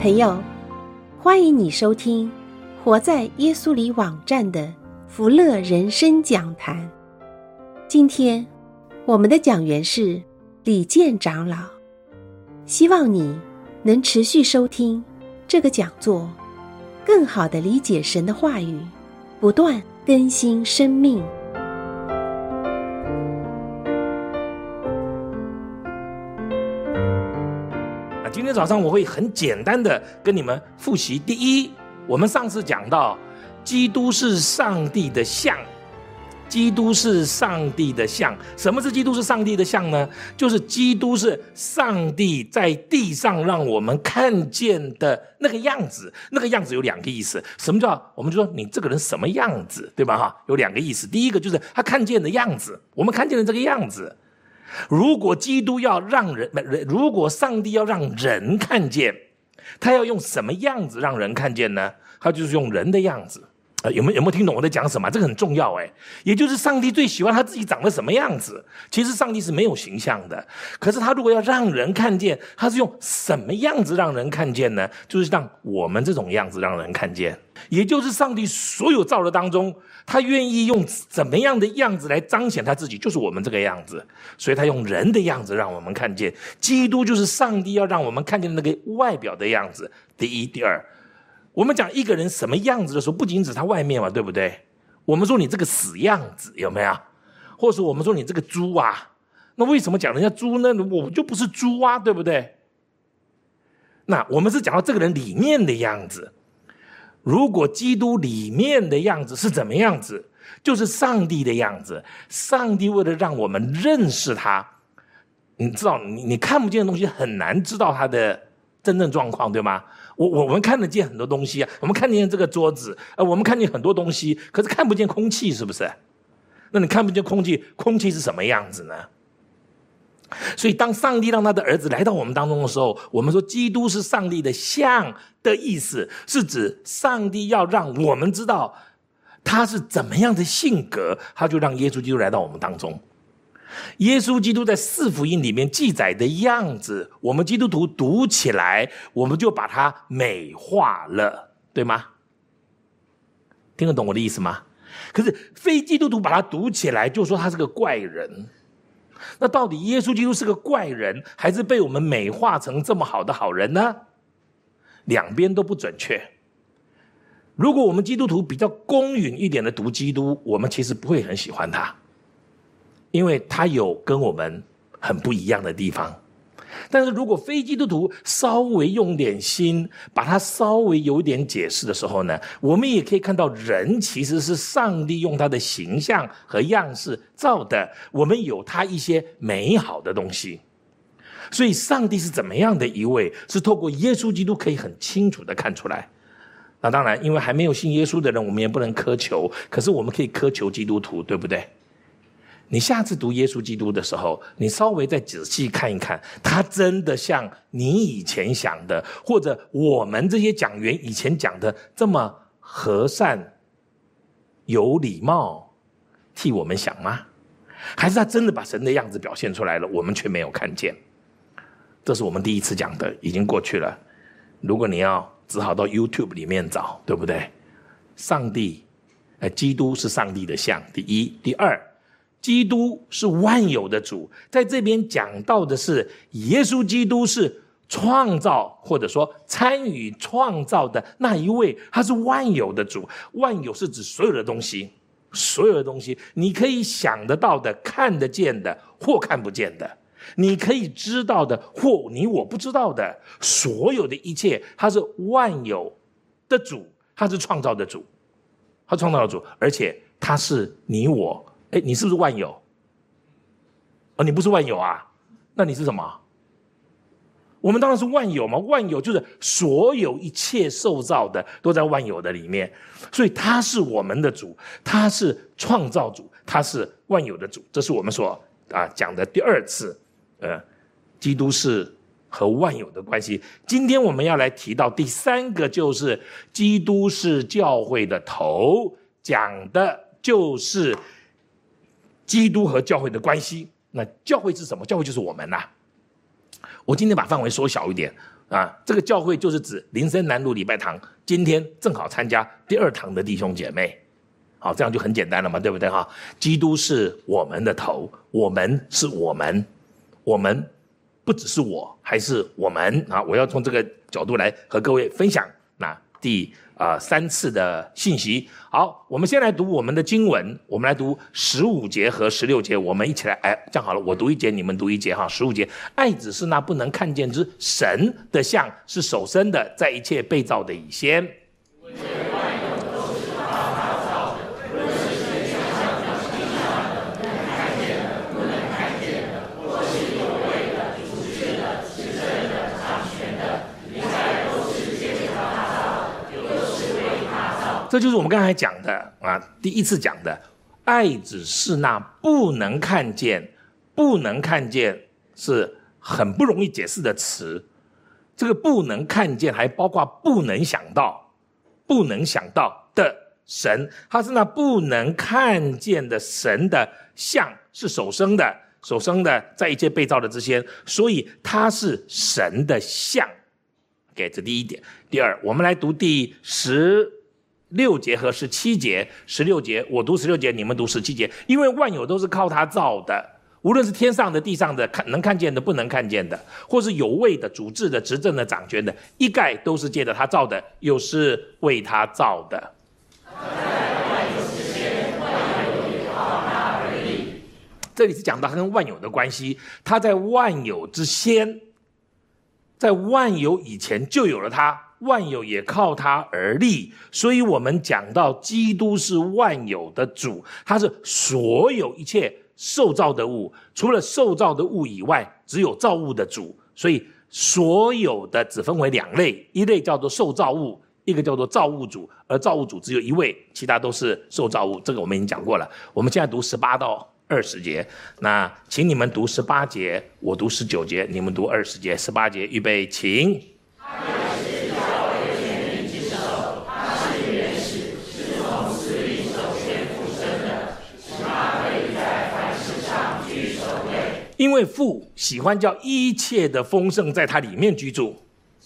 朋友，欢迎你收听活在耶稣里网站的福乐人生讲坛。今天我们的讲员是李健长老，希望你能持续收听这个讲座，更好地理解神的话语，不断更新生命。 今天早上我会很简单的跟你们复习。第一，我们上次讲到基督是上帝的像，基督是上帝的像。什么是基督是上帝的像呢？就是基督是上帝在地上让我们看见的那个样子。那个样子有两个意思。什么叫？我们就说你这个人什么样子，对吧？有两个意思。第一个就是他看见的样子，我们看见的这个样子。如果如果上帝要让人看见，他要用什么样子让人看见呢？他就是用人的样子。有没有听懂我在讲什么？这个很重要也就是上帝最喜欢他自己长得什么样子。其实上帝是没有形象的，可是他如果要让人看见，他是用什么样子让人看见呢？就是让我们这种样子让人看见。也就是上帝所有造的当中，他愿意用怎么样的样子来彰显他自己，就是我们这个样子。所以他用人的样子让我们看见。基督就是上帝要让我们看见那个外表的样子。第一。第二，我们讲一个人什么样子的时候，不仅指他外面嘛，对不对？我们说你这个死样子，有没有？或者说我们说你这个猪啊，那为什么讲人家猪呢？我就不是猪啊，对不对？那我们是讲到这个人里面的样子。如果基督里面的样子是怎么样子？就是上帝的样子。上帝为了让我们认识他，你知道你看不见的东西很难知道他的真正状况，对吗？我们看得见很多东西啊，我们看得见这个桌子，我们看见很多东西，可是看不见空气，是不是？那你看不见空气，空气是什么样子呢？所以当上帝让他的儿子来到我们当中的时候，我们说基督是上帝的像的意思，是指上帝要让我们知道他是怎么样的性格，他就让耶稣基督来到我们当中。耶稣基督在四福音里面记载的样子，我们基督徒读起来，我们就把它美化了，对吗？听得懂我的意思吗？可是非基督徒把它读起来，就说他是个怪人。那到底耶稣基督是个怪人，还是被我们美化成这么好的好人呢？两边都不准确。如果我们基督徒比较公允一点的读基督，我们其实不会很喜欢他，因为他有跟我们很不一样的地方。但是如果非基督徒稍微用点心，把它稍微有点解释的时候呢，我们也可以看到人其实是上帝用他的形象和样式造的，我们有他一些美好的东西。所以上帝是怎么样的一位，是透过耶稣基督可以很清楚的看出来。那当然因为还没有信耶稣的人，我们也不能苛求，可是我们可以苛求基督徒，对不对？你下次读耶稣基督的时候，你稍微再仔细看一看，他真的像你以前想的，或者我们这些讲员以前讲的这么和善有礼貌替我们想吗？还是他真的把神的样子表现出来了，我们却没有看见？这是我们第一次讲的，已经过去了。如果你要只好到 YouTube 里面找，对不对？基督是上帝的像，第一。第二，基督是万有的主。在这边讲到的是耶稣基督是创造，或者说参与创造的那一位，他是万有的主。万有是指所有的东西，所有的东西，你可以想得到的、看得见的或看不见的，你可以知道的或你我不知道的，所有的一切，他是万有的主，他是创造的主，他创造的主，而且他是你我。你是不是万有？你不是万有啊？那你是什么？我们当然是万有嘛。万有就是所有一切受造的都在万有的里面，所以他是我们的主，他是创造主，他是万有的主。这是我们所讲的第二次，基督是和万有的关系。今天我们要来提到第三个，就是基督是教会的头，讲的就是基督和教会的关系。那教会是什么？教会就是我们我今天把范围缩小一点， 这个教会就是指林森南路礼拜堂，今天正好参加第2堂的弟兄姐妹。好，这样就很简单了嘛，对不对哈？基督是我们的头，我们是我们，我们不只是我，还是我们啊！我要从这个角度来和各位分享第3次的信息。好，我们先来读我们的经文，我们来读15节和16节，我们一起来，这样好了，我读一节，你们读一节哈。15节，爱子是那不能看见之神的像，是首生的，在一切被造的以先。这就是我们刚才讲的第1次讲的，爱子是那不能看见，不能看见是很不容易解释的词。这个不能看见还包括不能想到，不能想到的神，他是那不能看见的神的像，是首生的，首生的在一切被造的之先，所以他是神的像。这第1点。第2，我们来读第16节和17节。16节我读16节，你们读17节。因为万有都是靠他造的，无论是天上的地上的，能看见的不能看见的，或是有位的主治的执政的掌权的，一概都是借着他造的，又是为他造的。这里是讲到他跟万有的关系，他在万有之先，在万有以前就有了他，万有也靠他而立。所以我们讲到基督是万有的主，他是所有一切受造的物，除了受造的物以外，只有造物的主。所以所有的只分为2类，一类叫做受造物，一个叫做造物主，而造物主只有一位，其他都是受造物。这个我们已经讲过了。我们现在读18到20节，那请你们读18节，我读19节，你们读20节。18节，预备，请。因为父喜欢叫一切的丰盛在他里面居住。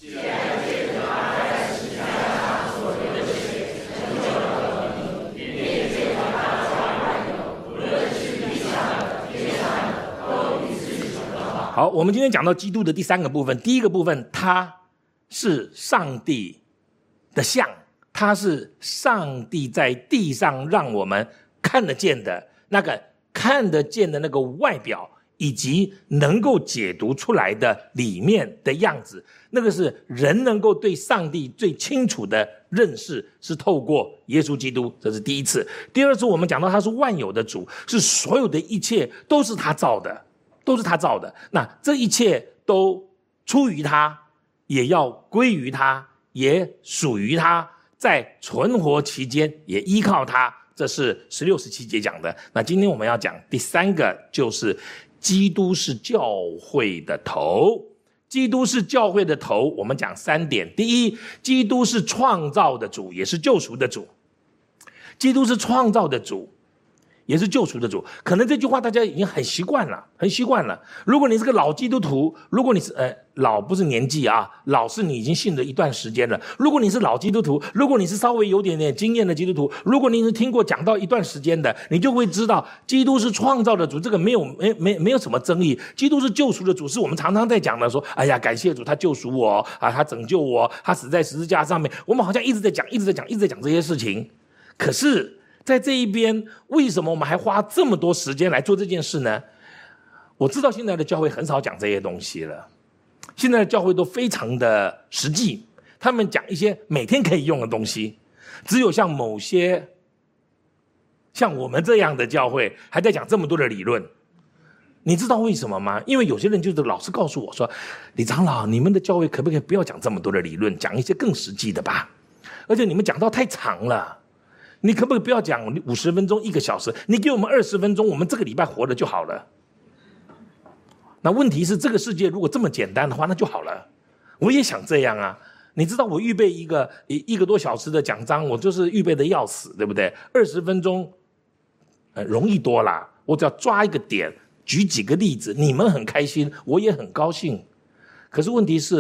好，我们今天讲到基督的第3个部分。第一个部分，他是上帝的像，他是上帝在地上让我们看得见的那个看得见的那个外表，以及能够解读出来的里面的样子，那个是人能够对上帝最清楚的认识，是透过耶稣基督。这是第1次。第2次，我们讲到他是万有的主，是所有的一切都是他造的，都是他造的。那这一切都出于他，也要归于他，也属于他，在存活期间也依靠他。这是16、17节讲的。那今天我们要讲第3个，就是基督是教会的头。基督是教会的头，我们讲3点。第1，基督是创造的主，也是救赎的主。基督是创造的主，也是救赎的主。可能这句话大家已经很习惯了，很习惯了。如果你是个老基督徒，如果你是老不是年纪啊，老是你已经信了一段时间了。如果你是老基督徒，如果你是稍微有点点经验的基督徒，如果你是听过讲到一段时间的，你就会知道基督是创造的主，这个没有什么争议。基督是救赎的主，是我们常常在讲的，说哎呀感谢主，他救赎我啊，他拯救我，他死在十字架上面。我们好像一直在讲这些事情。可是在这一边，为什么我们还花这么多时间来做这件事呢？我知道现在的教会很少讲这些东西了，现在的教会都非常的实际，他们讲一些每天可以用的东西。只有像某些像我们这样的教会还在讲这么多的理论。你知道为什么吗？因为有些人就是老是告诉我说，李长老，你们的教会可不可以不要讲这么多的理论，讲一些更实际的吧？而且你们讲到太长了，你可不可以不要讲50分钟1个小时，你给我们20分钟，我们这个礼拜活了就好了。那问题是这个世界如果这么简单的话，那就好了。我也想这样啊。你知道我预备一个多小时的讲章，我就是预备的要死，对不对？20分钟容易多啦，我只要抓一个点，举几个例子，你们很开心，我也很高兴。可是问题是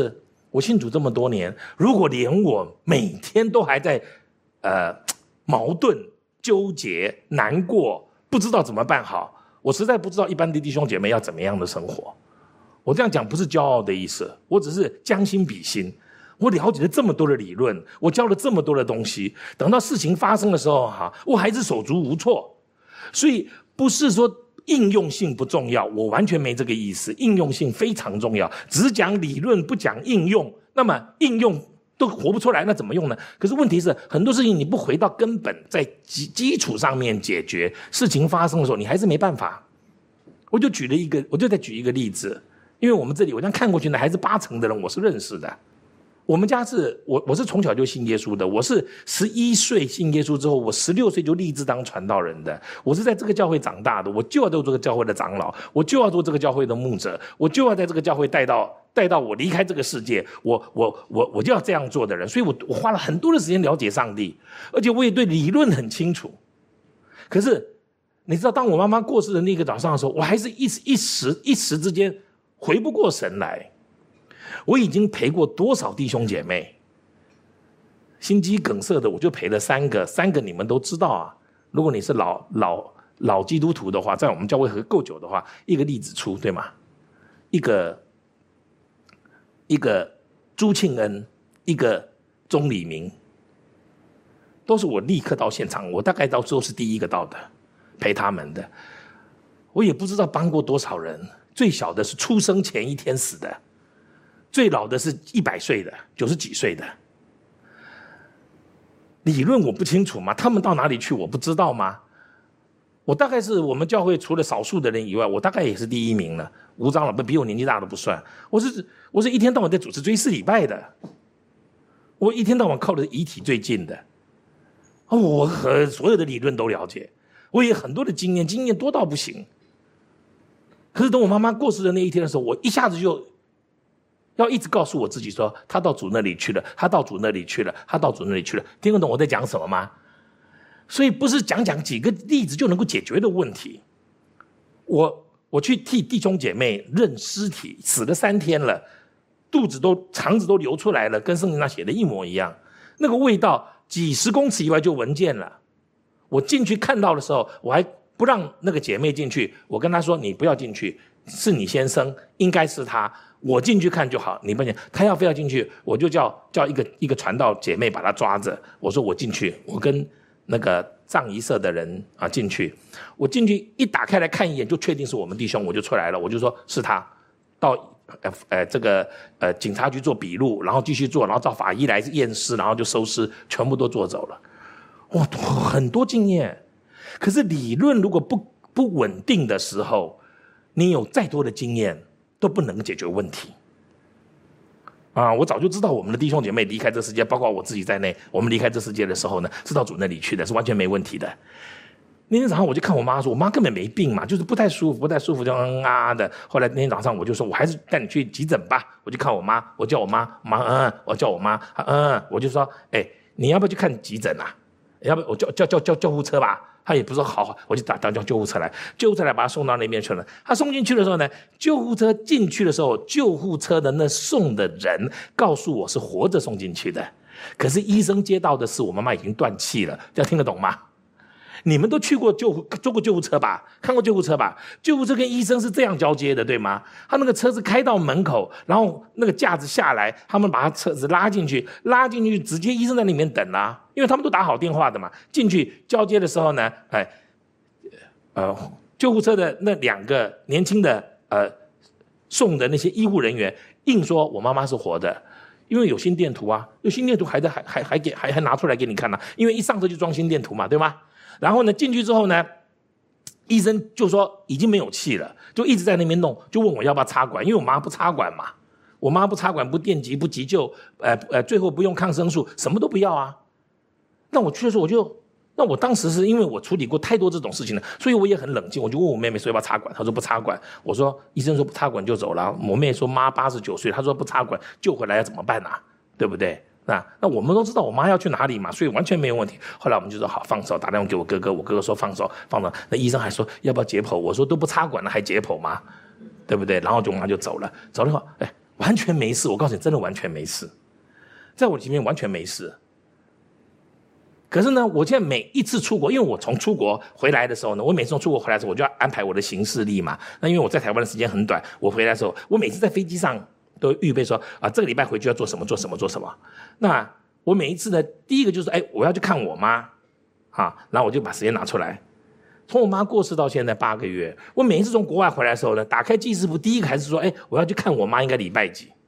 我信主这么多年，如果连我每天都还在矛盾、纠结、难过，不知道怎么办好，我实在不知道一般的弟兄姐妹要怎么样的生活。我这样讲不是骄傲的意思，我只是将心比心。我了解了这么多的理论，我教了这么多的东西，等到事情发生的时候我还是手足无措。所以不是说应用性不重要，我完全没这个意思，应用性非常重要，只讲理论不讲应用，那么应用都活不出来，那怎么用呢？可是问题是很多事情你不回到根本，在基础上面解决，事情发生的时候你还是没办法。我就再举一个例子，因为我们这里我这样看过去呢，还是80%的人我是认识的。我们家我是从小就信耶稣的，我是11岁信耶稣之后，我16岁就立志当传道人的。我是在这个教会长大的，我就要做这个教会的长老，我就要做这个教会的牧者，我就要在这个教会带到我离开这个世界，我就要这样做的人。所以我花了很多的时间了解上帝，而且我也对理论很清楚。可是你知道，当我妈妈过世的那个早上的时候，我还是一时之间回不过神来。我已经陪过多少弟兄姐妹，心肌梗塞的我就陪了3个你们都知道啊。如果你是老基督徒的话，在我们教会够久的话，一个栗子初，对吗？一个朱庆恩，一个钟礼明，都是我立刻到现场，我大概到最后是第一个到的，陪他们的。我也不知道帮过多少人，最小的是出生前1天死的，最老的是100岁的，90几岁的。理论我不清楚吗？他们到哪里去我不知道吗？我大概是我们教会除了少数的人以外，我大概也是第1名了。吴长老比我年纪大的不算，我是一天到晚在主持追思礼拜的，我一天到晚靠的遗体最近的。我和所有的理论都了解，我也很多的经验多到不行。可是等我妈妈过世的那一天的时候，我一下子就要一直告诉我自己说，他到主那里去了，他到主那里去了，他到主那里去了。听得懂我在讲什么吗？所以不是讲几个例子就能够解决的问题。我去替弟兄姐妹认尸体，死了3天了，肠子都流出来了，跟圣经上写的一模一样，那个味道几10公尺以外就闻见了。我进去看到的时候，我还不让那个姐妹进去，我跟她说你不要进去，是你先生，应该是他，我进去看就好，你不行。他要非要进去，我就叫一个传道姐妹把他抓着，我说我进去，我跟那个葬仪社的人进去，我进去一打开来看一眼就确定是我们弟兄，我就出来了，我就说是他，到这个警察局做笔录，然后继续做，然后找法医来验尸，然后就收尸，全部都做走了。哇，很多经验。可是理论如果不稳定的时候，你有再多的经验都不能解决问题。我早就知道我们的弟兄姐妹离开这世界，包括我自己在内，我们离开这世界的时候呢，是到主那里去的，是完全没问题的。那天早上我就看我妈说，我妈根本没病嘛，就是不太舒服就的。后来那天早上我就说，我还是带你去急诊吧。我就看我妈，我叫我妈，我叫我妈，我就说，你要不要去看急诊啊？要不我叫救护车吧？他也不说好，我就打叫救护车来，救护车来把他送到那边去了。他送进去的时候呢，救护车进去的时候，救护车的那送的人告诉我是活着送进去的，可是医生接到的是我妈妈已经断气了，这样听得懂吗？你们都坐过救护车吧？看过救护车吧？救护车跟医生是这样交接的，对吗？他那个车子开到门口，然后那个架子下来，他们把他车子拉进去，直接医生在里面等啊，因为他们都打好电话的嘛。进去交接的时候呢，救护车的那2个年轻的送的那些医护人员硬说我妈妈是活的。因为有心电图啊，有心电图还拿出来给你看啊，因为一上车就装心电图嘛，对吗？然后呢，进去之后呢，医生就说已经没有气了，就一直在那边弄，就问我要不要插管，因为我妈不插管嘛，我妈不插管，不电击，不急救，最后不用抗生素，什么都不要啊。那我去的时候那我当时是因为我处理过太多这种事情了，所以我也很冷静，我就问我妹妹说要不要插管，她说不插管。我说医生说不插管就走了，我妹说妈89岁，她说不插管救回来要怎么办啊？对不对？那我们都知道我妈要去哪里嘛，所以完全没有问题。后来我们就说好放手，打电话给我哥哥，我哥哥说放手。那医生还说要不要解剖，我说都不插管了还解剖吗？对不对？然后我妈就走了。走了后，我完全没事。我告诉你，真的完全没事，在我里面完全没事。可是呢，我现在每一次出国，因为我从出国回来的时候呢，我每次从出国回来的时候，我就要安排我的行事历嘛。那因为我在台湾的时间很短，我回来的时候，我每次在飞机上都预备说这个礼拜回去要做什么做什么做什么。那我每一次呢，第一个就是我要去看我妈然后我就把时间拿出来。从我妈过世到现在8个月，我每一次从国外回来的时候呢，打开记事簿，第一个还是说我要去看我妈，应该礼拜几。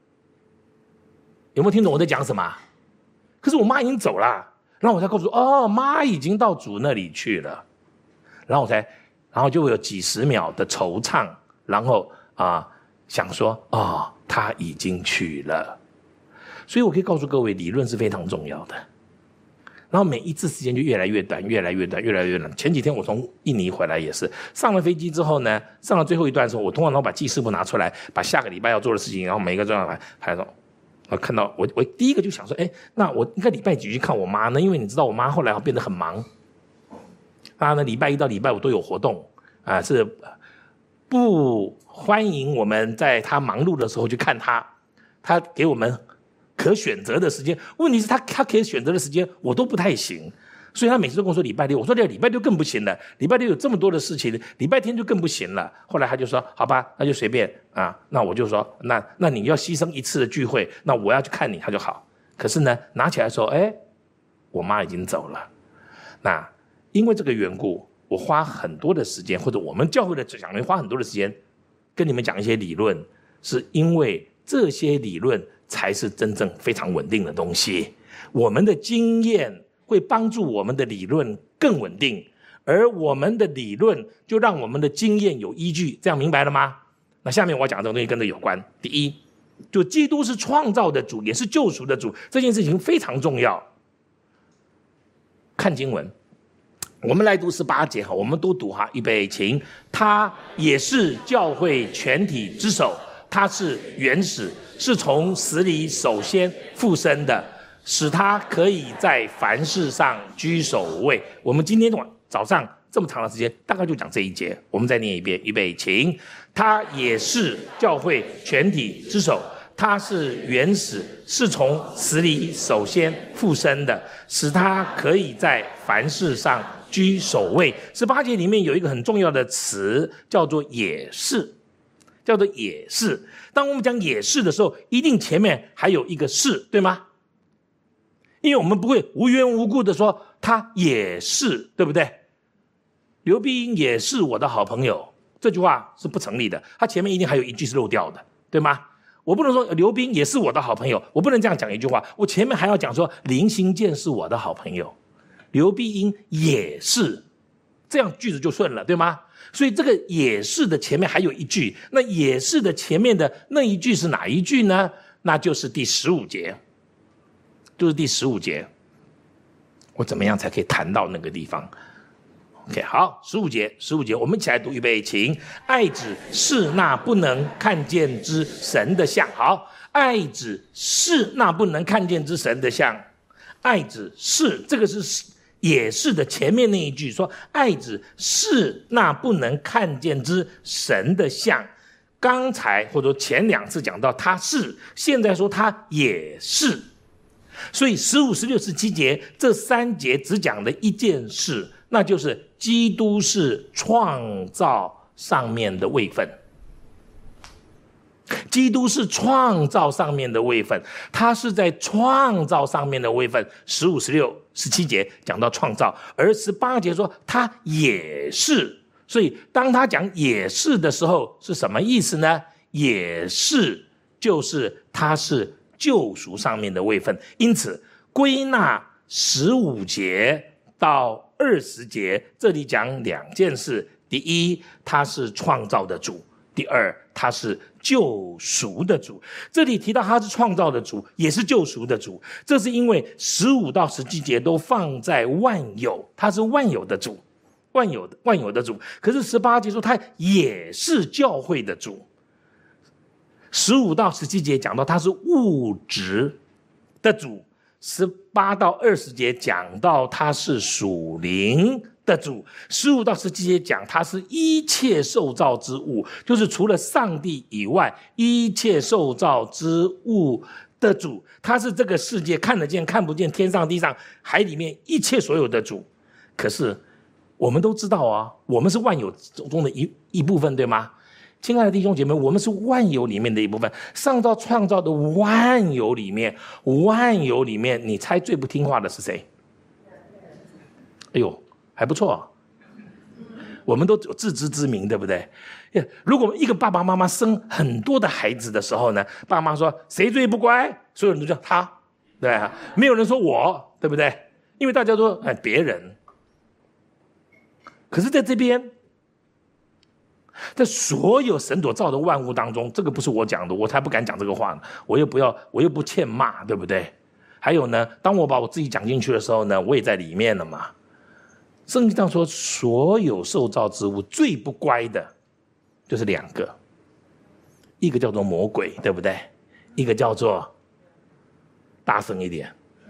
有没有听懂我在讲什么？可是我妈已经走了，然后我才告诉妈已经到主那里去了，然后就有几十秒的惆怅，然后想说她已经去了。所以我可以告诉各位，理论是非常重要的。然后每一次时间就越来越短，越来越短，越来越短。前几天我从印尼回来也是，上了飞机之后呢，上了最后一段的时候，我通常都把记事簿拿出来，把下个礼拜要做的事情，然后每一个重要排上。我看到我第一个就想说，那我应该礼拜几去看我妈呢？因为你知道我妈后来变得很忙，呢礼拜1到礼拜5都有活动是不欢迎我们在她忙碌的时候去看她，她给我们可选择的时间，问题是他可以选择的时间我都不太行，所以他每次都跟我说礼拜6，我说礼拜6更不行了，礼拜6有这么多的事情，礼拜天就更不行了。后来他就说好吧，那就随便那我就说那你要牺牲一次的聚会，那我要去看你他就好。可是呢，拿起来说我妈已经走了。那因为这个缘故，我花很多的时间，或者我们教会的讲员花很多的时间跟你们讲一些理论，是因为这些理论才是真正非常稳定的东西。我们的经验会帮助我们的理论更稳定，而我们的理论就让我们的经验有依据，这样明白了吗？那下面我讲的东西跟这有关。第一，就基督是创造的主，也是救赎的主，这件事情非常重要。看经文，我们来读18节，我们都读预备请。他也是教会全体之首，他是原始，是从死里首先复生的，使他可以在凡事上居首位。我们今天早上这么长的时间，大概就讲这一节，我们再念一遍，预备请。他也是教会全体之首，他是原始，是从死里首先复生的，使他可以在凡事上居首位。18节里面有一个很重要的词，叫做也是。叫做也是。当我们讲也是的时候，一定前面还有一个是，对吗？因为我们不会无缘无故的说他也是，对不对？刘必英也是我的好朋友，这句话是不成立的，他前面一定还有一句是漏掉的，对吗？我不能说刘斌也是我的好朋友，我不能这样讲一句话，我前面还要讲说林兴健是我的好朋友，刘必英也是，这样句子就顺了，对吗？所以这个也是的前面还有一句，那也是的前面的那一句是哪一句呢？那就是第15节，就是第15节。我怎么样才可以谈到那个地方 ？OK， 好，15节，我们一起来读，预备，请。爱子是那不能看见之神的像，好，爱子是那不能看见之神的像，爱子是这个是。也是的前面那一句说爱子是那不能看见之神的像，刚才或者前2次讲到他是，现在说他也是，所以15、16、17节这3节只讲了一件事，那就是基督是创造上面的位分。基督是创造上面的位分，他是在创造上面的位分。15、16、17节讲到创造，而18节说他也是。所以当他讲也是的时候，是什么意思呢？也是就是他是救赎上面的位分。因此归纳15节到20节，这里讲2件事：第一，他是创造的主；第二，他是救赎的主。这里提到他是创造的主，也是救赎的主，这是因为15到17节都放在万有，他是万有的主，万有的主。可是18节说他也是教会的主。15到17节讲到他是物质的主，18到20节讲到他是属灵的主。15到17节讲他是一切受造之物，就是除了上帝以外一切受造之物的主，他是这个世界看得见看不见天上地上海里面一切所有的主。可是我们都知道啊，我们是万有中的一部分，对吗？亲爱的弟兄姐妹，我们是万有里面的一部分。上帝创造的万有里面，你猜最不听话的是谁？哎呦，还不错啊，我们都有自知之明，对不对？如果一个爸爸妈妈生很多的孩子的时候呢，爸妈说谁最不乖，所有人都叫他，对啊，没有人说我，对不对？因为大家说别人。可是在这边，在所有神所造的万物当中，这个不是我讲的，我才不敢讲这个话呢。我又不欠骂，对不对？还有呢，当我把我自己讲进去的时候呢，我也在里面了嘛。圣经上说，所有受造之物最不乖的就是2个，一个叫做魔鬼，对不对？一个叫做，大声一点，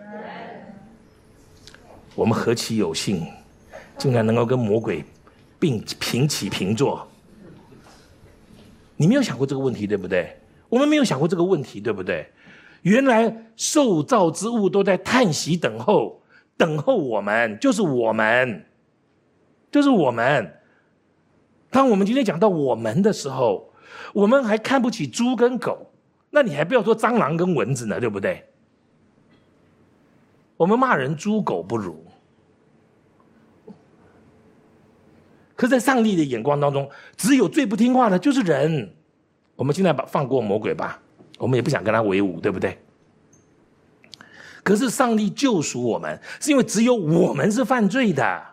我们何其有幸，竟然能够跟魔鬼平起平坐。你没有想过这个问题，对不对？我们没有想过这个问题，对不对？原来受造之物都在叹息等候我们，就是我们。当我们今天讲到我们的时候，我们还看不起猪跟狗，那你还不要说蟑螂跟蚊子呢，对不对？我们骂人猪狗不如。可是在上帝的眼光当中，只有最不听话的就是人。我们现在放过魔鬼吧，我们也不想跟他为伍，对不对？可是上帝救赎我们，是因为只有我们是犯罪的。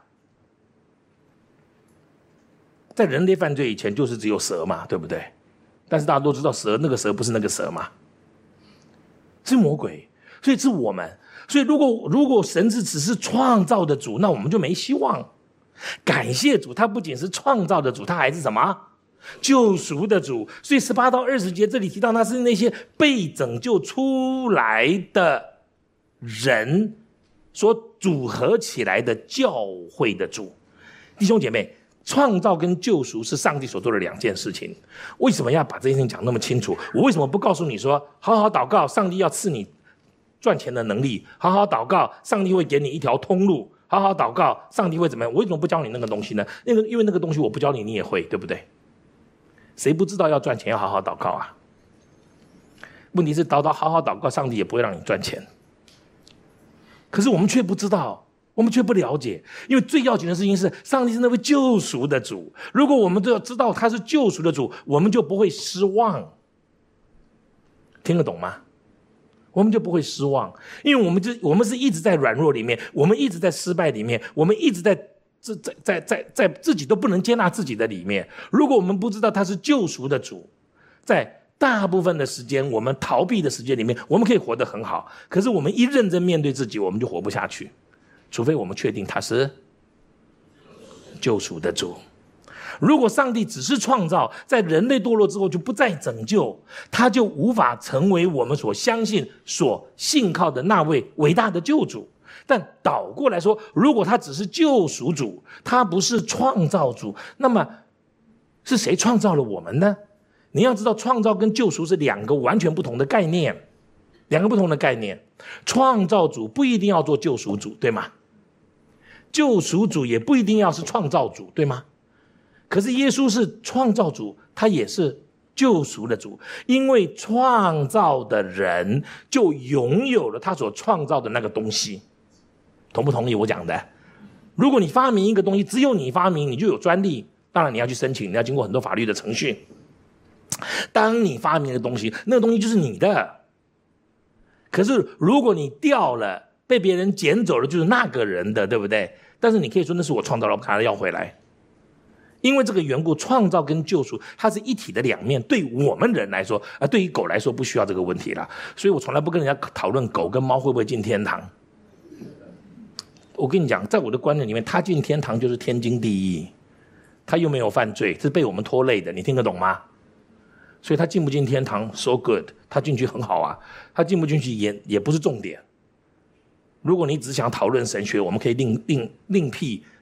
在人类犯罪以前，就是只有蛇嘛，对不对？但是大家都知道那个蛇不是那个蛇嘛，是魔鬼，所以是我们。所以如果神只是创造的主，那我们就没希望。感谢主，他不仅是创造的主，他还是什么？救赎的主。所以18到20节这里提到，他是那些被拯救出来的人所组合起来的教会的主。弟兄姐妹，创造跟救赎是上帝所做的2件事情。为什么要把这件事情讲那么清楚？我为什么不告诉你说，好好祷告，上帝要赐你赚钱的能力，好好祷告，上帝会给你一条通路，好好祷告，上帝会怎么样？我为什么不教你那个东西呢？因为那个东西我不教你，你也会，对不对？谁不知道要赚钱要好好祷告啊？问题是好好祷告，上帝也不会让你赚钱。可是我们却不知道，我们却不了解，因为最要紧的事情是，上帝是那位救赎的主。如果我们都要知道他是救赎的主，我们就不会失望。听得懂吗？我们就不会失望，因为我们是一直在软弱里面，我们一直在失败里面，我们一直在自己都不能接纳自己的里面。如果我们不知道他是救赎的主，在大部分的时间，我们逃避的时间里面，我们可以活得很好。可是我们一认真面对自己，我们就活不下去，除非我们确定他是救赎的主。如果上帝只是创造，在人类堕落之后就不再拯救，他就无法成为我们所相信、所信靠的那位伟大的救主。但倒过来说，如果他只是救赎主，他不是创造主，那么是谁创造了我们呢？你要知道，创造跟救赎是2个完全不同的概念，2个不同的概念。创造主不一定要做救赎主，对吗？救赎主也不一定要是创造主，对吗？可是耶稣是创造主，他也是救赎的主，因为创造的人就拥有了他所创造的那个东西。同不同意我讲的？如果你发明一个东西，只有你发明，你就有专利，当然你要去申请，你要经过很多法律的程序。当你发明的东西，那个东西就是你的。可是如果你掉了，被别人捡走了，就是那个人的，对不对？但是你可以说那是我创造了，我把它要回来。因为这个缘故，创造跟救赎它是一体的2面。对我们人来说，对于狗来说不需要这个问题了。所以我从来不跟人家讨论狗跟猫会不会进天堂。我跟你讲，在我的观念里面，他进天堂就是天经地义，他又没有犯罪，是被我们拖累的，你听得懂吗？所以他进不进天堂 so good， 他进去很好啊，他进不进去也不是重点。如果你只想讨论神学，我们可以另辟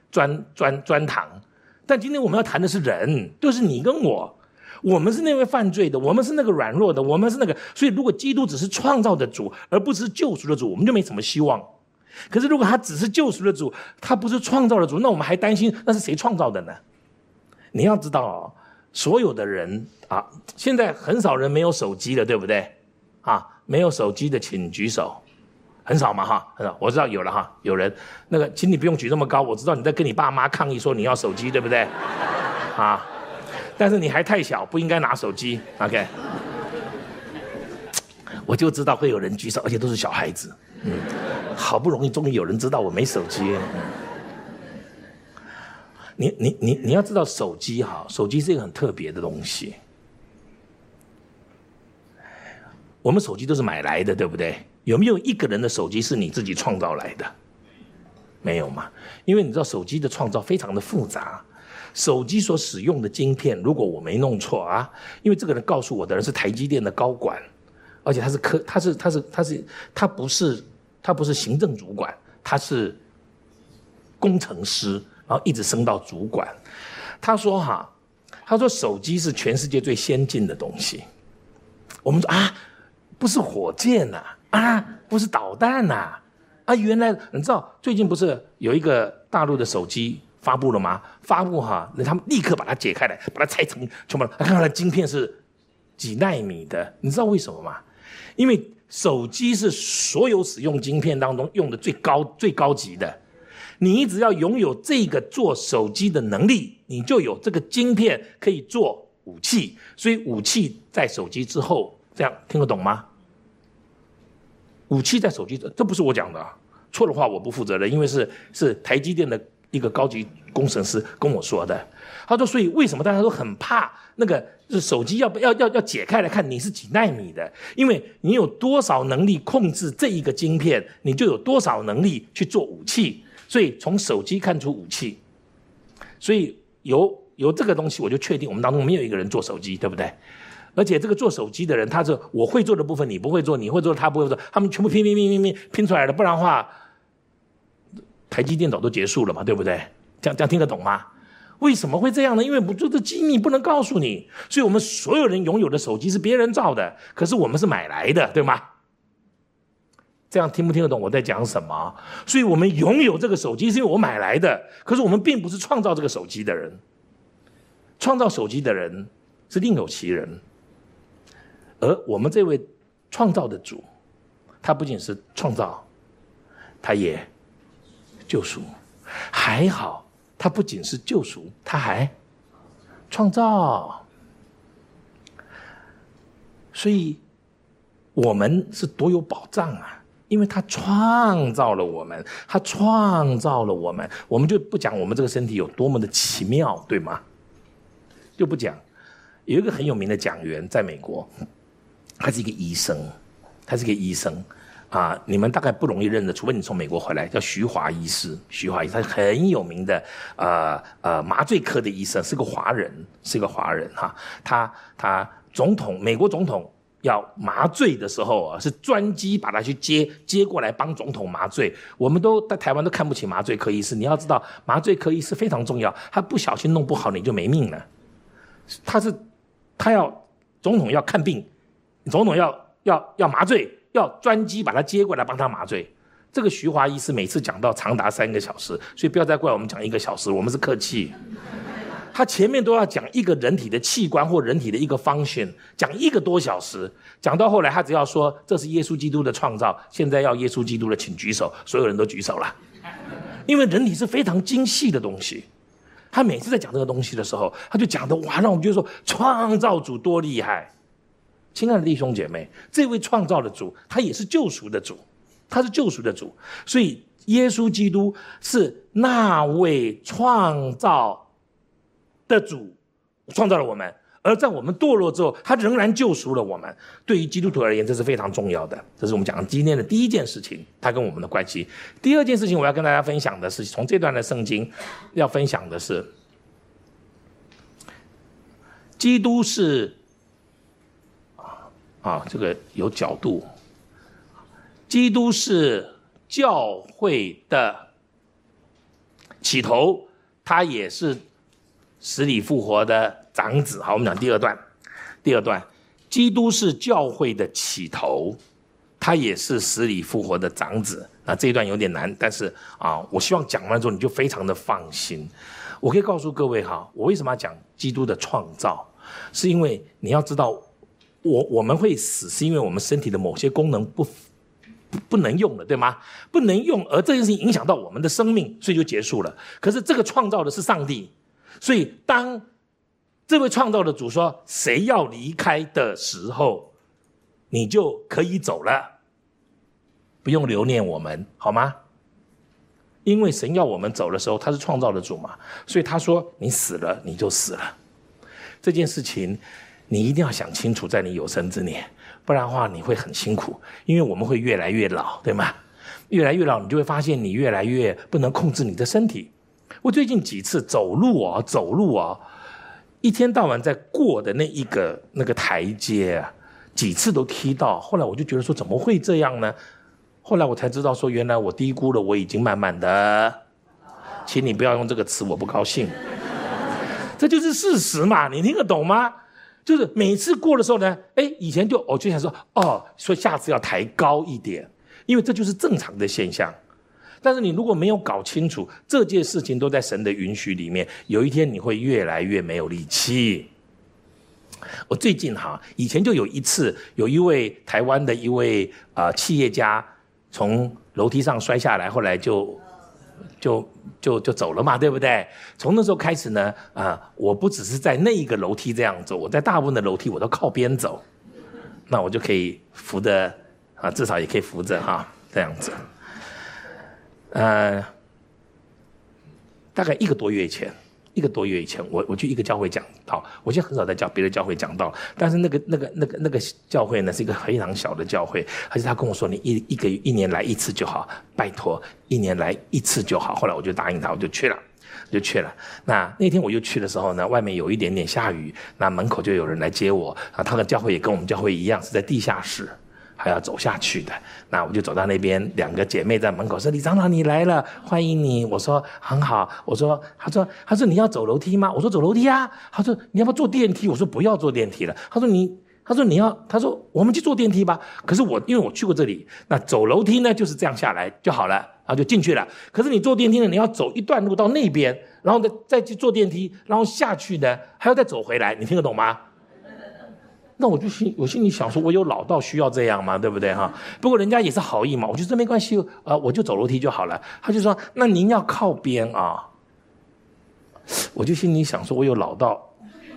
专堂。但今天我们要谈的是人，就是你跟我们是那位犯罪的，我们是那个软弱的，我们是那个。所以如果基督只是创造的主，而不是救赎的主，我们就没什么希望。可是如果他只是救赎的主，他不是创造的主，那我们还担心那是谁创造的呢？你要知道所有的人啊，现在很少人没有手机了，对不对？没有手机的请举手。很少嘛哈，很少。我知道有了哈，有人那个，请你不用举这么高，我知道你在跟你爸妈抗议说你要手机，对不对？但是你还太小，不应该拿手机。OK， 我就知道会有人举手，而且都是小孩子。好不容易终于有人知道我没手机。你要知道手机手机是一个很特别的东西。我们手机都是买来的，对不对？有没有一个人的手机是你自己创造来的？没有嘛？因为你知道手机的创造非常的复杂，手机所使用的晶片，如果我没弄错因为这个人告诉我的人是台积电的高管，而且他不是行政主管，他是工程师，然后一直升到主管。他说手机是全世界最先进的东西。我们说不是火箭不是导弹原来你知道最近不是有一个大陆的手机发布了吗？发布他们立刻把它解开来，把它拆成全部，看看它晶片是几奈米的。你知道为什么吗？因为手机是所有使用晶片当中用的最高级的。你只要拥有这个做手机的能力，你就有这个晶片可以做武器。所以武器在手机之后，这样听得懂吗？武器在手机，这不是我讲的错的话我不负责任，因为是台积电的一个高级工程师跟我说的。他说，所以为什么大家都很怕那个手机要解开来看你是几奈米的？因为你有多少能力控制这一个晶片，你就有多少能力去做武器。所以从手机看出武器，所以有这个东西，我就确定我们当中没有一个人做手机，对不对？而且这个做手机的人，他是我会做的部分你不会做，你会做他不会做，他们全部拼出来了，不然的话，台积电早都结束了嘛，对不对？这样听得懂吗？为什么会这样呢？因为这个机密不能告诉你，所以我们所有人拥有的手机是别人造的，可是我们是买来的，对吗？这样听不听得懂我在讲什么？所以我们拥有这个手机是因为我买来的，可是我们并不是创造这个手机的人，创造手机的人是另有其人。而我们这位创造的主，他不仅是创造，他也救赎。还好，他不仅是救赎，他还创造。所以我们是多有保障因为他创造了我们，我们就不讲我们这个身体有多么的奇妙，对吗？就不讲。有一个很有名的讲员在美国，他是一个医生，你们大概不容易认得，除非你从美国回来，叫徐华医师。他是很有名的麻醉科的医生，是个华人他美国总统要麻醉的时候是专机把他去接过来帮总统麻醉。我们都在台湾都看不起麻醉科医师，你要知道麻醉科医师非常重要，他不小心弄不好你就没命了。总统要看病，总统要麻醉，要专机把他接过来帮他麻醉。这个徐华医师每次讲到长达3个小时，所以不要再怪我们讲1个小时，我们是客气。他前面都要讲一个人体的器官或人体的一个 function， 讲1个多小时，讲到后来他只要说这是耶稣基督的创造，现在要耶稣基督的请举手，所有人都举手了。因为人体是非常精细的东西，他每次在讲这个东西的时候，他就讲的让我们觉得说创造主多厉害。亲爱的弟兄姐妹，这位创造的主，他也是救赎的主，所以耶稣基督是那位创造的主，创造了我们，而在我们堕落之后，他仍然救赎了我们。对于基督徒而言，这是非常重要的。这是我们讲今天的第一件事情，他跟我们的关系。第二件事情，我要跟大家分享的是，从这段的圣经要分享的是，基督是这个有角度，基督是教会的起头，他也是死里复活的长子。好，我们讲第二段，基督是教会的起头，他也是死里复活的长子。那这一段有点难，但是我希望讲完之后你就非常的放心。我可以告诉各位我为什么要讲基督的创造，是因为你要知道，我们会死，是因为我们身体的某些功能不能用了，对吗？不能用，而这件事情影响到我们的生命，所以就结束了。可是这个创造的是上帝，所以当这位创造的主说谁要离开的时候，你就可以走了，不用留念我们，好吗？因为神要我们走的时候，他是创造的主嘛，所以他说你死了你就死了。这件事情你一定要想清楚，在你有生之年，不然的话你会很辛苦，因为我们会越来越老，对吗？越来越老，你就会发现你越来越不能控制你的身体。我最近几次走路一天到晚在过的那个台阶几次都踢到，后来我就觉得说怎么会这样呢？后来我才知道说，原来我低估了，我已经慢慢的，请你不要用这个词，我不高兴。这就是事实嘛，你听得懂吗？就是每次过的时候呢，以前就想说，所以下次要抬高一点，因为这就是正常的现象。但是你如果没有搞清楚这件事情都在神的允许里面，有一天你会越来越没有力气。我最近以前就有一次，有一位台湾的一位企业家从楼梯上摔下来，后来就走了嘛，对不对？从那时候开始呢，我不只是在那一个楼梯这样走，我在大部分的楼梯我都靠边走，那我就可以扶着至少也可以扶着这样子。大概一个多月以前，我去一个教会讲道，我现在很少在别的教会讲道，但是那个教会呢是一个非常小的教会，而且他跟我说你一年来一次就好，拜托一年来一次就好。后来我就答应他，我就去了。那天我又去的时候呢，外面有一点点下雨，那门口就有人来接我他的教会也跟我们教会一样是在地下室，还要走下去的。那我就走到那边，两个姐妹在门口说：“李长老你来了，欢迎你。”我说：“很好。”他说你要走楼梯吗？我说走楼梯啊。他说你要不要坐电梯？我说不要坐电梯了。他说我们去坐电梯吧。可是因为我去过这里，那走楼梯呢就是这样下来就好了，然后就进去了。可是你坐电梯呢，你要走一段路到那边，然后再去坐电梯，然后下去呢还要再走回来，你听得懂吗？那我心里想说，我有老到需要这样吗？对不对不过人家也是好意嘛，我就说没关系我就走楼梯就好了。他就说那您要靠边我就心里想说，我有老到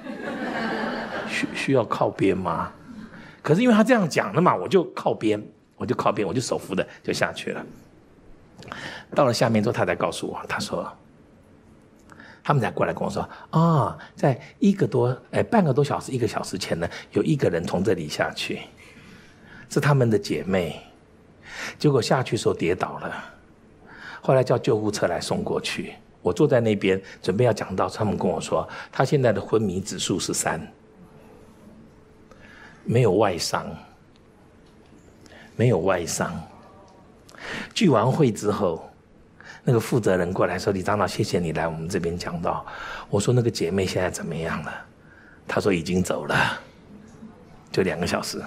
需要靠边吗？可是因为他这样讲了嘛，我就靠边，我就手扶的就下去了。到了下面之后，他才告诉我，他们才过来跟我说在半个多小时1个小时前呢，有一个人从这里下去，是他们的姐妹，结果下去的时候跌倒了，后来叫救护车来送过去。我坐在那边准备要讲到，他们跟我说他现在的昏迷指数是3，没有外伤。聚完会之后，那个负责人过来说：“李长老，谢谢你来我们这边讲道。”我说：“那个姐妹现在怎么样了？”他说：“已经走了，就2个小时，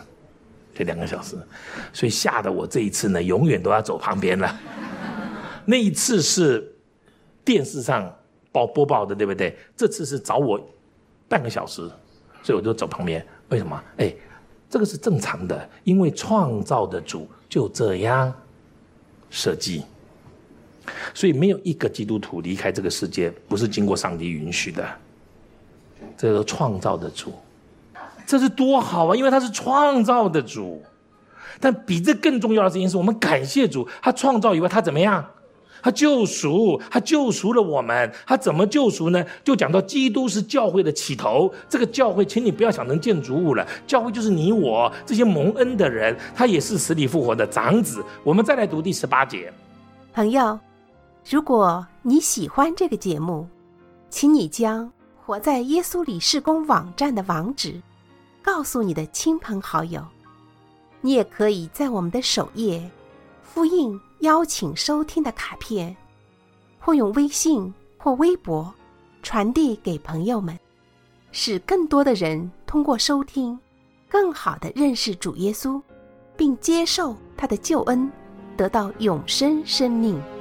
所以吓得我这一次呢，永远都要走旁边了。那一次是电视上播报的，对不对？这次是找我半个小时，所以我就走旁边。为什么？这个是正常的，因为创造的主就这样设计。所以没有一个基督徒离开这个世界不是经过上帝允许的，这个创造的主，这是多好啊！因为他是创造的主。但比这更重要的事情是，我们感谢主，他创造以外，他怎么样？他救赎了我们。他怎么救赎呢？就讲到基督是教会的起头。这个教会请你不要想成建筑物了，教会就是你我这些蒙恩的人，他也是死里复活的长子。我们再来读第18节。 朋友，如果你喜欢这个节目，请你将活在耶稣里事工网站的网址告诉你的亲朋好友。你也可以在我们的首页复印邀请收听的卡片， 或用微信或微博传递给朋友们，使更多的人通过收听更好地认识主耶稣，并接受他的救恩，得到永生生命。